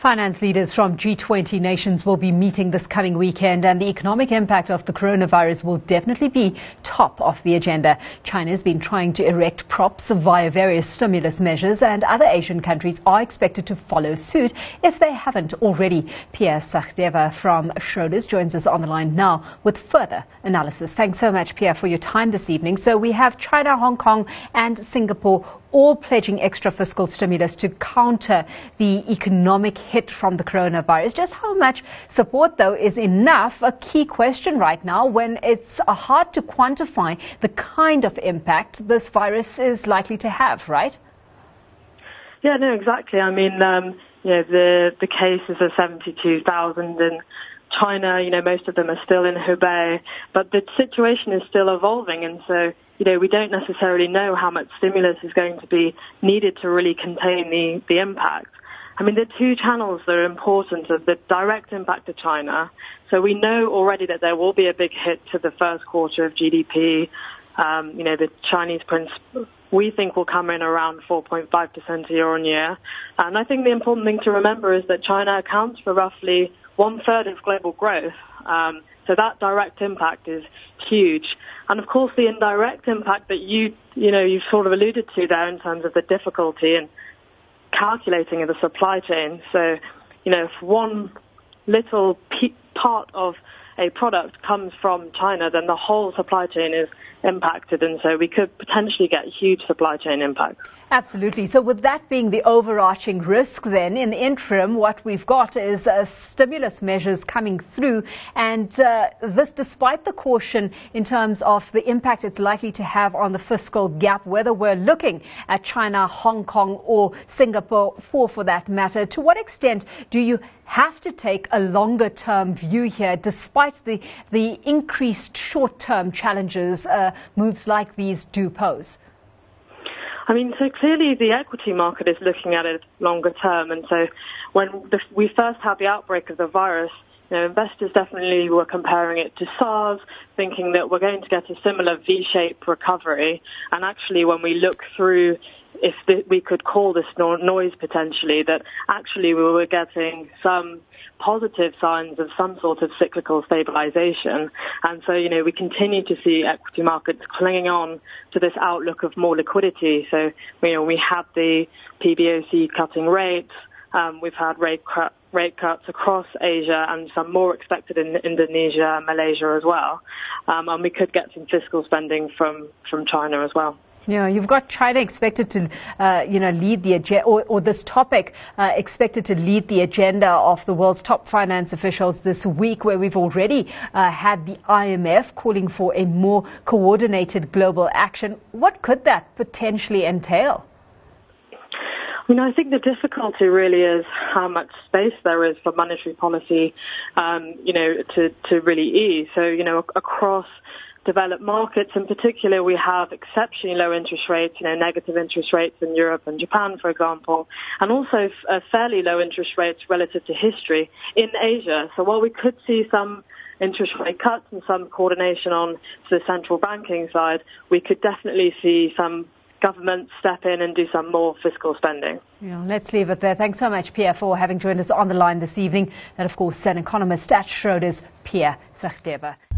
Finance leaders from G20 nations will be meeting this coming weekend, and the economic impact of the coronavirus will definitely be top of the agenda. China has been trying to erect props via various stimulus measures, and other Asian countries are expected to follow suit if they haven't already. Pierre Sachdeva from Schroders joins us on the line now with further analysis. Thanks so much, Pierre, for your time this evening. So we have China, Hong Kong and Singapore all pledging extra fiscal stimulus to counter the economic hit from the coronavirus. Just how much support, though, is enough? A key question right now when it's hard to quantify the kind of impact this virus is likely to have, right? Yeah, no, exactly. I mean, the cases are 72,000 in China. Most of them are still in Hubei, but the situation is still evolving, and so we don't necessarily know how much stimulus is going to be needed to really contain the impact. I mean, the two channels that are important are the direct impact to China. So we know already that there will be a big hit to the first quarter of GDP. The Chinese print, we think, will come in around 4.5% year on year. And I think the important thing to remember is that China accounts for roughly 1/3 of global growth. So that direct impact is huge. And of course, the indirect impact that you've sort of alluded to there in terms of the difficulty in calculating the supply chain. So, if one little part of a product comes from China, then the whole supply chain is impacted. And so we could potentially get huge supply chain impacts. Absolutely. So with that being the overarching risk, then in the interim, what we've got is stimulus measures coming through. And this, despite the caution in terms of the impact it's likely to have on the fiscal gap, whether we're looking at China, Hong Kong or Singapore for that matter, to what extent do you have to take a longer term view here, despite the increased short term challenges moves like these do pose? I mean, so clearly the equity market is looking at it longer term. And so when we first had the outbreak of the virus, investors definitely were comparing it to SARS, thinking that we're going to get a similar V-shaped recovery. And actually, when we look through if we could call this noise potentially, that actually we were getting some positive signs of some sort of cyclical stabilization. And so, we continue to see equity markets clinging on to this outlook of more liquidity. So, we have the PBOC cutting rates. We've had rate cuts across Asia and some more expected in Indonesia and Malaysia as well. And we could get some fiscal spending from China as well. Yeah, you've got China expected to, lead the agenda, or this topic expected to lead the agenda of the world's top finance officials this week, where we've already had the IMF calling for a more coordinated global action. What could that potentially entail? I think the difficulty really is how much space there is for monetary policy, to really ease. So, across developed markets in particular, we have exceptionally low interest rates, negative interest rates in Europe and Japan, for example, and also fairly low interest rates relative to history in Asia. So while we could see some interest rate cuts and some coordination on the central banking side, we could definitely see some government step in and do some more fiscal spending. Yeah, let's leave it there. Thanks so much, Pierre, for having joined us on the line this evening. And of course, an economist at Schroders, Pierre Sachdeva.